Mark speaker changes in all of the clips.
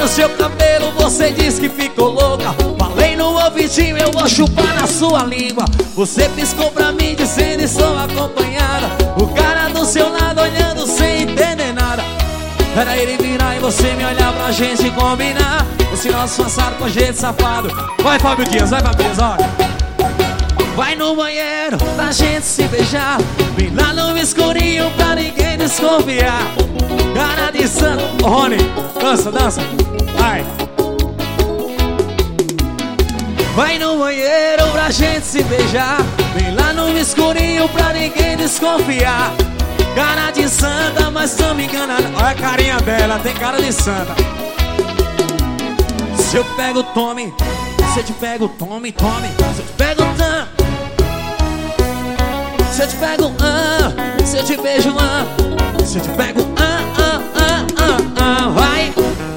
Speaker 1: seu cabelo, você diz que ficou louca. Falei no ouvidinho, eu vou chupar na sua língua. Você piscou pra mim dizendo estou acompanhada. O cara do seu lado olhando sem entender nada. Era ele virar e você me olhar pra gente combinar. O sinal disfarçado com jeito safado. Vai, Fábio Dias, vai, Fábio Dias, olha. Vai no banheiro pra gente se beijar. Vem lá no escurinho pra ninguém desconfiar. Cara de santo. Ô, Rony, dança, dança. Vai. Vai no banheiro pra gente se beijar. Vem lá no escurinho pra ninguém desconfiar. Cara de santa, mas não me engana. Olha a carinha dela, tem cara de santa. Se eu pego o Tommy, se eu te pego o Tommy, Tommy. Se eu te pego o Tam, se eu te pego se eu te beijo se eu te pego vai.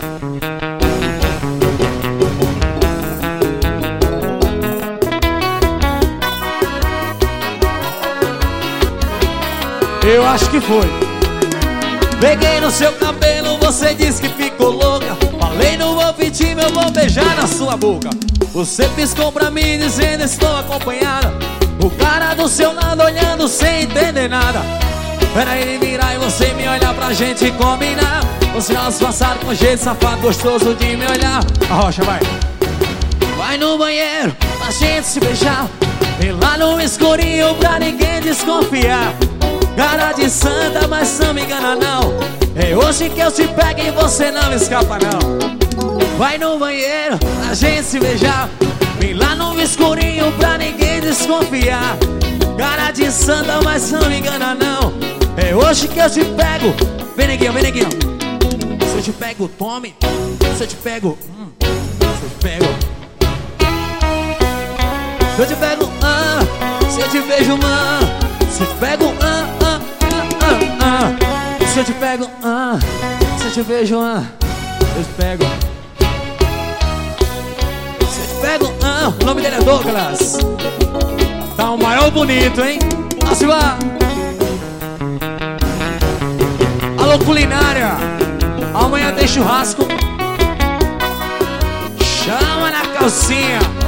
Speaker 1: Eu acho que foi. Peguei no seu cabelo, você disse que ficou louca. Falei no ouvidinho, eu vou beijar na sua boca. Você piscou pra mim dizendo estou acompanhada. O cara do seu lado olhando sem entender nada. Era ele virar e você me olhar pra gente combinar. Você disfarçado com jeito safado, gostoso de me olhar. A Rocha, vai. Vai no banheiro pra gente se beijar. Vem lá no escurinho pra ninguém desconfiar. Cara de santa, mas não me engana não. É hoje que eu te pego e você não escapa não. Vai no banheiro pra gente se beijar. Vem lá no escurinho pra ninguém desconfiar. Cara de santa, mas não me engana não. É hoje que eu te pego. Vem neguinho, vem neguinho. Se eu te pego, tome. Se eu te pego, se eu te pego. Se eu te pego, se eu te beijo, se eu te pego, se eu te pego, se eu te beijo, se eu te pego. Se eu te pego, o nome dele é Douglas. Tá o maior bonito, hein? Assim vai. Alô, culinária. Amanhã tem churrasco. Chama na calcinha.